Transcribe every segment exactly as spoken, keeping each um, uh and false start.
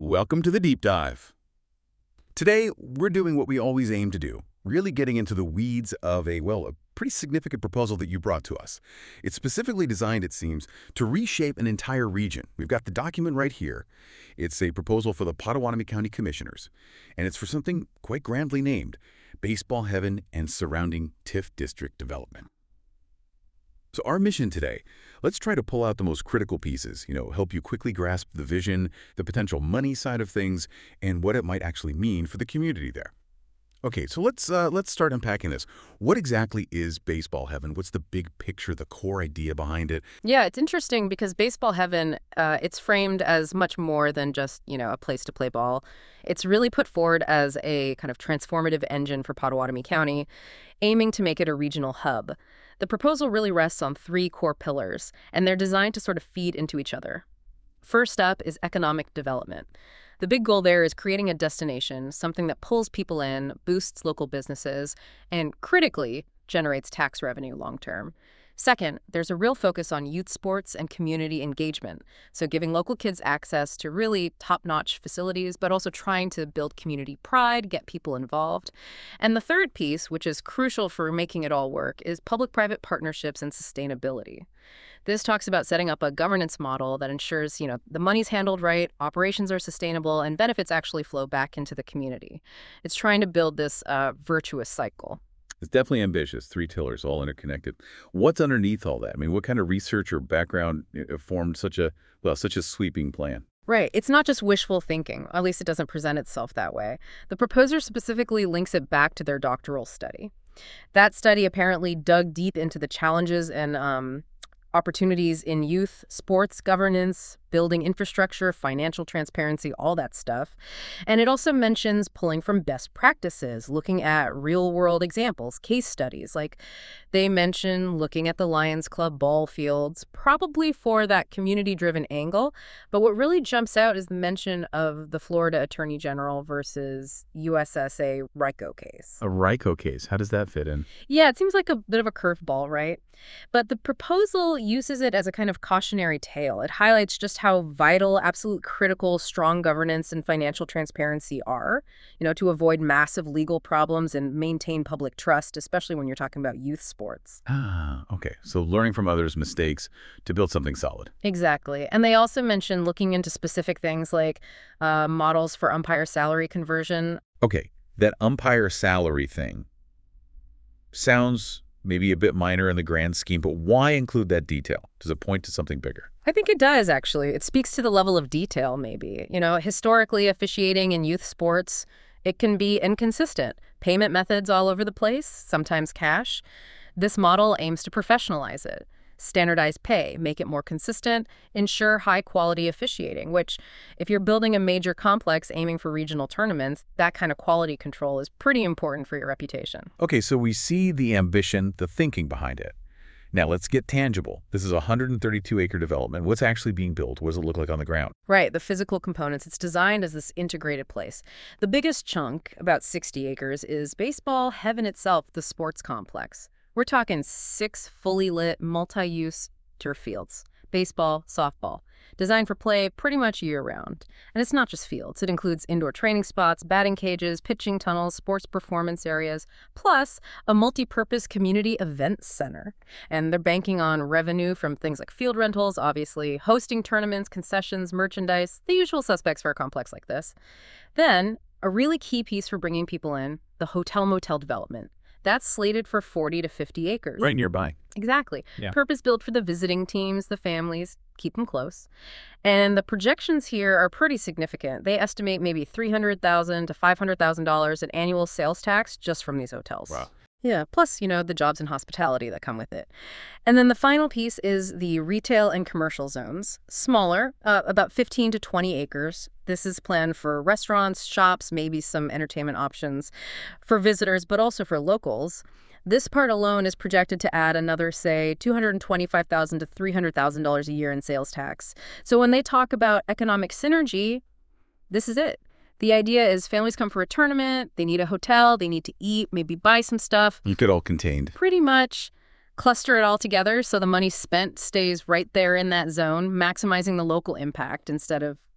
Welcome to the Deep Dive. Today, we're doing what we always aim to do, really getting into the weeds of a, well, a pretty significant proposal that you brought to us. It's specifically designed, it seems, to reshape an entire region. We've got the document right here. It's a proposal for the Potawatomi County Commissioners, and it's for something quite grandly named, Baseball Heaven and Surrounding TIF District Development. So our mission today, let's try to pull out the most critical pieces, you know, help you quickly grasp the vision, the potential money side of things, and what it might actually mean for the community there. Okay, so let's uh, let's start unpacking this. What exactly is Baseball Heaven? What's the big picture, the core idea behind it? Yeah, it's interesting because Baseball Heaven, uh, it's framed as much more than just, you know, a place to play ball. It's really put forward as a kind of transformative engine for Potawatomi County, aiming to make it a regional hub. The proposal really rests on three core pillars, and they're designed to sort of feed into each other. First up is economic development. The big goal there is creating a destination, something that pulls people in, boosts local businesses, and critically generates tax revenue long term. Second, there's a real focus on youth sports and community engagement, so giving local kids access to really top-notch facilities, but also trying to build community pride, get people involved. And the third piece, which is crucial for making it all work, is public-private partnerships and sustainability. This talks about setting up a governance model that ensures, you know, the money's handled right, operations are sustainable, and benefits actually flow back into the community. It's trying to build this uh, virtuous cycle. It's definitely ambitious, three tillers, all interconnected. What's underneath all that? I mean, what kind of research or background formed such a, well, such a sweeping plan? Right. It's not just wishful thinking. At least it doesn't present itself that way. The proposer specifically links it back to their doctoral study. That study apparently dug deep into the challenges and um, opportunities in youth, sports, governance, building infrastructure, financial transparency, all that stuff. And it also mentions pulling from best practices, looking at real-world examples, case studies. Like they mention looking at the Lions Club ball fields, probably for that community-driven angle. But what really jumps out is the mention of the Florida Attorney General versus U S S A RICO case. A RICO case. How does that fit in? Yeah, it seems like a bit of a curveball, right? But the proposal uses it as a kind of cautionary tale. It highlights just how vital, absolute critical, strong governance and financial transparency are, you know, to avoid massive legal problems and maintain public trust, especially when you're talking about youth sports. Ah, okay. So learning from others' mistakes to build something solid. Exactly. And they also mention looking into specific things like uh, models for umpire salary conversion. Okay, that umpire salary thing sounds maybe a bit minor in the grand scheme, but why include that detail? Does it point to something bigger? I think it does, actually. It speaks to the level of detail, maybe. You know, historically, officiating in youth sports, it can be inconsistent. Payment methods all over the place, sometimes cash. This model aims to professionalize it. Standardize pay, make it more consistent, ensure high-quality officiating, which, if you're building a major complex aiming for regional tournaments, that kind of quality control is pretty important for your reputation. Okay, so we see the ambition, the thinking behind it. Now, let's get tangible. This is a one hundred thirty-two acre development. What's actually being built? What does it look like on the ground? Right, the physical components. It's designed as this integrated place. The biggest chunk, about sixty acres, is Baseball Heaven itself, the sports complex. We're talking six fully lit, multi-use turf fields. Baseball, softball. Designed for play pretty much year-round. And it's not just fields. It includes indoor training spots, batting cages, pitching tunnels, sports performance areas, plus a multi-purpose community events center. And they're banking on revenue from things like field rentals, obviously, hosting tournaments, concessions, merchandise, the usual suspects for a complex like this. Then, a really key piece for bringing people in, the hotel-motel development. That's slated for forty to fifty acres. Right nearby. Exactly. Yeah. Purpose-built for the visiting teams, the families, keep them close. And the projections here are pretty significant. They estimate maybe three hundred thousand dollars to five hundred thousand dollars in annual sales tax just from these hotels. Wow. Yeah, plus, you know, the jobs and hospitality that come with it. And then the final piece is the retail and commercial zones. Smaller, uh, about fifteen to twenty acres. This is planned for restaurants, shops, maybe some entertainment options for visitors, but also for locals. This part alone is projected to add another, say, two hundred twenty-five thousand dollars to three hundred thousand dollars a year in sales tax. So when they talk about economic synergy, this is it. The idea is families come for a tournament, they need a hotel, they need to eat, maybe buy some stuff. Keep it all contained. Pretty much cluster it all together so the money spent stays right there in that zone, maximizing the local impact instead of,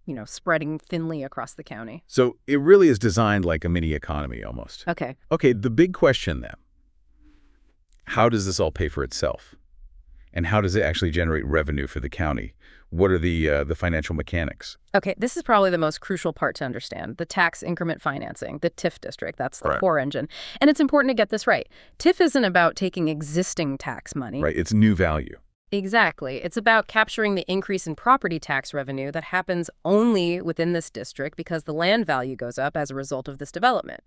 you know, spreading thinly across the county. So it really is designed like a mini economy almost. Okay. Okay, the big question then, how does this all pay for itself? And how does it actually generate revenue for the county? What are the uh, the financial mechanics? Okay, this is probably the most crucial part to understand, the tax increment financing, the T I F district. That's the Right. core engine. And it's important to get this right. T I F isn't about taking existing tax money. Right, it's new value. Exactly. It's about capturing the increase in property tax revenue that happens only within this district because the land value goes up as a result of this development.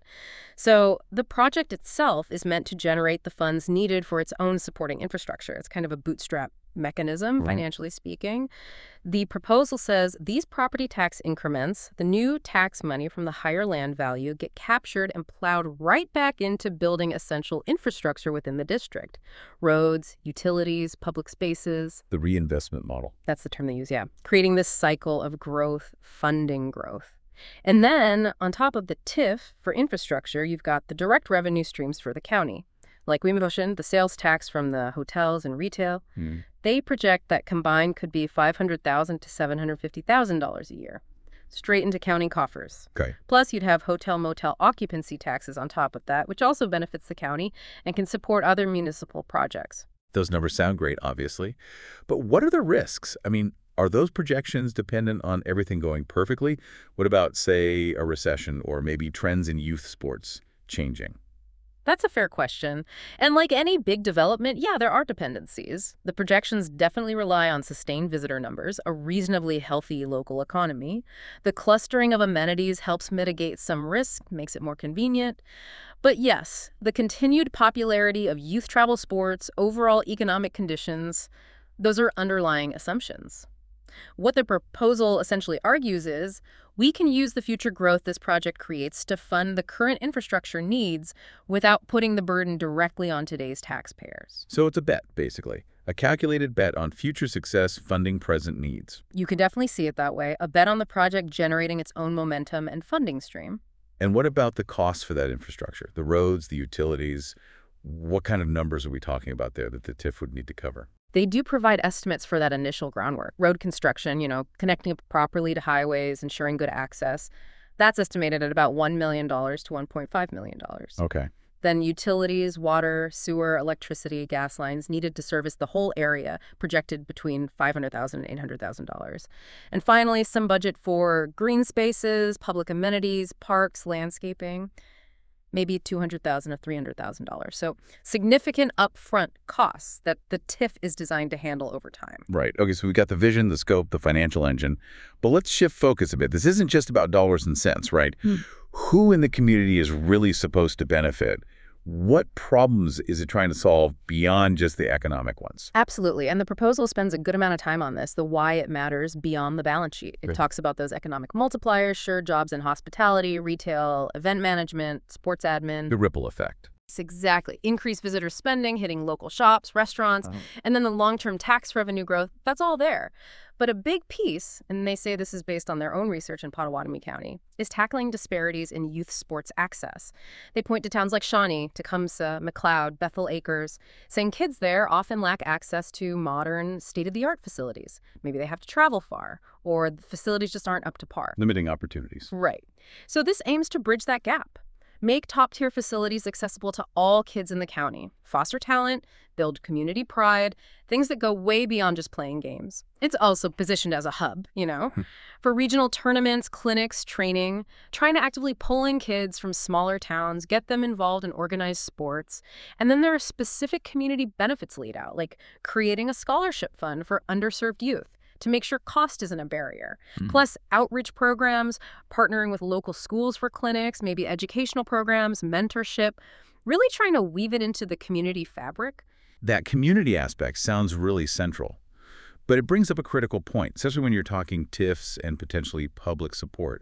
So the project itself is meant to generate the funds needed for its own supporting infrastructure. It's kind of a bootstrap mechanism, Mhm. financially speaking. The proposal says these property tax increments, the new tax money from the higher land value, get captured and plowed right back into building essential infrastructure within the district. Roads, utilities, public spaces. The reinvestment model. That's the term they use, yeah. Creating this cycle of growth, funding growth. And then, on top of the T I F for infrastructure, you've got the direct revenue streams for the county. Like we mentioned, the sales tax from the hotels and retail. Hmm. They project that combined could be five hundred thousand dollars to seven hundred fifty thousand dollars a year, straight into county coffers. Okay. Plus, you'd have hotel-motel occupancy taxes on top of that, which also benefits the county and can support other municipal projects. Those numbers sound great, obviously. But what are the risks? I mean, are those projections dependent on everything going perfectly? What about, say, a recession or maybe trends in youth sports changing? That's a fair question. And like any big development, yeah, there are dependencies. The projections definitely rely on sustained visitor numbers, a reasonably healthy local economy. The clustering of amenities helps mitigate some risk, makes it more convenient. But yes, the continued popularity of youth travel sports, overall economic conditions, those are underlying assumptions. What the proposal essentially argues is we can use the future growth this project creates to fund the current infrastructure needs without putting the burden directly on today's taxpayers. So it's a bet, basically. A calculated bet on future success funding present needs. You can definitely see it that way, a bet on the project generating its own momentum and funding stream. And what about the costs for that infrastructure? The roads, the utilities? What kind of numbers are we talking about there that the T I F would need to cover? They do provide estimates for that initial groundwork. Road construction, you know, connecting it properly to highways, ensuring good access. That's estimated at about one million dollars to one point five million dollars. Okay. Then utilities, water, sewer, electricity, gas lines needed to service the whole area, projected between five hundred thousand dollars and eight hundred thousand dollars. And finally, some budget for green spaces, public amenities, parks, landscaping. Maybe two hundred thousand dollars or three hundred thousand dollars. So significant upfront costs that the T I F is designed to handle over time. Right. Okay, so we've got the vision, the scope, the financial engine. But let's shift focus a bit. This isn't just about dollars and cents, right? Hmm. Who in the community is really supposed to benefit? What problems is it trying to solve beyond just the economic ones? Absolutely. And the proposal spends a good amount of time on this, the why it matters beyond the balance sheet. It Right. talks about those economic multipliers, sure, jobs in hospitality, retail, event management, sports admin. The ripple effect. Yes, exactly. Increased visitor spending, hitting local shops, restaurants, Oh. and then the long-term tax revenue growth, that's all there. But a big piece, and they say this is based on their own research in Pottawatomie County, is tackling disparities in youth sports access. They point to towns like Shawnee, Tecumseh, McLeod, Bethel Acres, saying kids there often lack access to modern, state-of-the-art facilities. Maybe they have to travel far, or the facilities just aren't up to par. Limiting opportunities. Right. So this aims to bridge that gap. Make top-tier facilities accessible to all kids in the county, foster talent, build community pride, things that go way beyond just playing games. It's also positioned as a hub, you know, for regional tournaments, clinics, training, trying to actively pull in kids from smaller towns, get them involved in organized sports. And then there are specific community benefits laid out, like creating a scholarship fund for underserved youth to make sure cost isn't a barrier. Mhm. Plus, outreach programs, partnering with local schools for clinics, maybe educational programs, mentorship, really trying to weave it into the community fabric. That community aspect sounds really central. But it brings up a critical point, especially when you're talking T I Fs and potentially public support.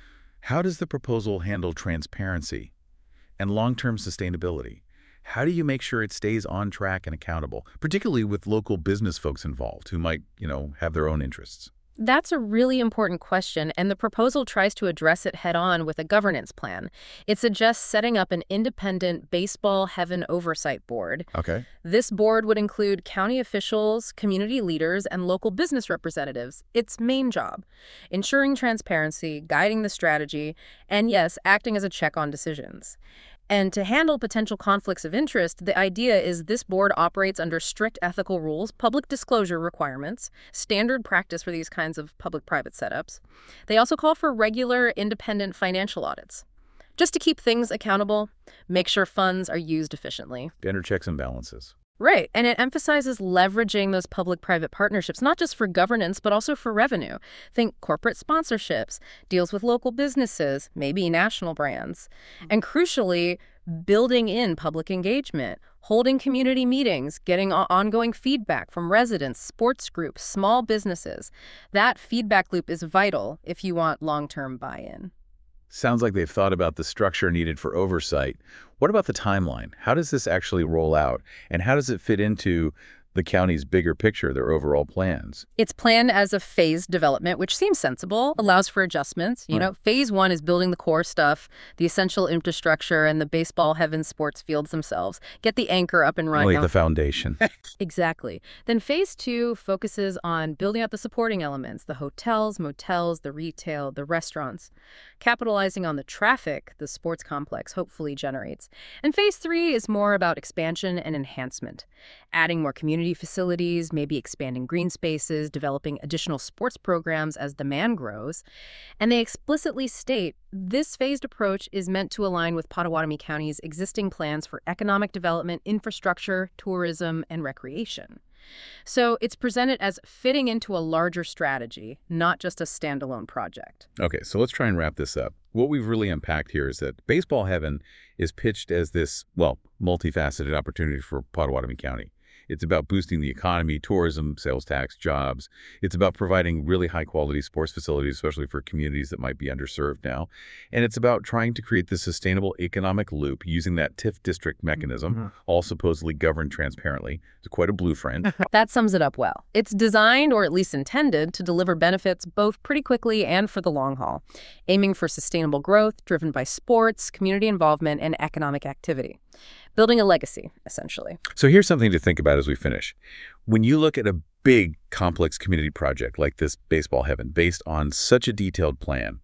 How does the proposal handle transparency and long-term sustainability? How do you make sure it stays on track and accountable, particularly with local business folks involved who might, you know, have their own interests? That's a really important question, and the proposal tries to address it head-on with a governance plan. It suggests setting up an independent baseball heaven oversight board. Okay. This board would include county officials, community leaders, and local business representatives. Its main job: ensuring transparency, guiding the strategy, and yes, acting as a check on decisions. And to handle potential conflicts of interest, the idea is this board operates under strict ethical rules, public disclosure requirements, standard practice for these kinds of public-private setups. They also call for regular, independent financial audits, just to keep things accountable, make sure funds are used efficiently. Standard checks and balances. Right, and it emphasizes leveraging those public-private partnerships, not just for governance, but also for revenue. Think corporate sponsorships, deals with local businesses, maybe national brands. And crucially, building in public engagement, holding community meetings, getting o- ongoing feedback from residents, sports groups, small businesses. That feedback loop is vital if you want long-term buy-in. Sounds like they've thought about the structure needed for oversight. What about the timeline? How does this actually roll out? And how does it fit into the county's bigger picture, their overall plans? It's planned as a phased development, which seems sensible, allows for adjustments. You Right. know, phase one is building the core stuff, the essential infrastructure, and the baseball heaven sports fields themselves. Get the anchor up and running. Really, the foundation. Exactly. Then phase two focuses on building out the supporting elements, the hotels, motels, the retail, the restaurants, capitalizing on the traffic the sports complex hopefully generates. And phase three is more about expansion and enhancement, adding more community facilities, maybe expanding green spaces, developing additional sports programs as demand grows. And they explicitly state this phased approach is meant to align with Pottawatomie County's existing plans for economic development, infrastructure, tourism, and recreation. So it's presented as fitting into a larger strategy, not just a standalone project. Okay, so let's try and wrap this up. What we've really unpacked here is that Baseball Heaven is pitched as this, well, multifaceted opportunity for Pottawatomie County. It's about boosting the economy, tourism, sales tax, jobs. It's about providing really high-quality sports facilities, especially for communities that might be underserved now. And it's about trying to create this sustainable economic loop using that TIF district mechanism, Mm-hmm. all supposedly governed transparently. It's quite a blueprint. That sums it up well. It's designed, or at least intended, to deliver benefits both pretty quickly and for the long haul, aiming for sustainable growth driven by sports, community involvement, and economic activity. Building a legacy, essentially. So here's something to think about as we finish. When you look at a big, complex community project like this Baseball Heaven, based on such a detailed plan,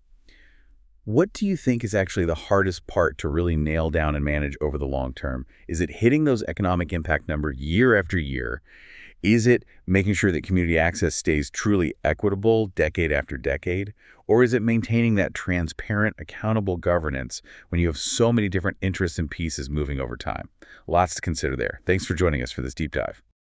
what do you think is actually the hardest part to really nail down and manage over the long term? Is it hitting those economic impact numbers year after year? Is it making sure that community access stays truly equitable decade after decade? Or is it maintaining that transparent, accountable governance when you have so many different interests and pieces moving over time? Lots to consider there. Thanks for joining us for this deep dive.